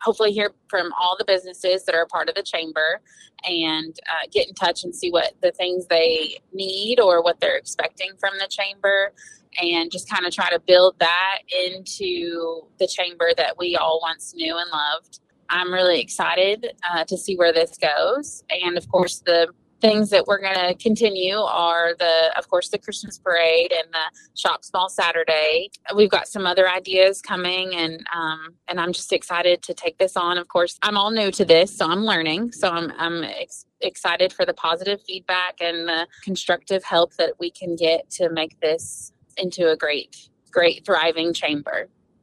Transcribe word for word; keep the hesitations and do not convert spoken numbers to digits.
hopefully hear from all the businesses that are a part of the chamber and uh, get in touch and see what the things they need or what they're expecting from the chamber, and just kind of try to build that into the chamber that we all once knew and loved. I'm really excited uh, to see where this goes. And of course, the things that we're going to continue are the, of course, the Christmas parade and the Shop Small Saturday. We've got some other ideas coming, and um, and I'm just excited to take this on. Of course, I'm all new to this, so I'm learning. So I'm I'm ex- excited for the positive feedback and the constructive help that we can get to make this into a great, great, thriving chamber.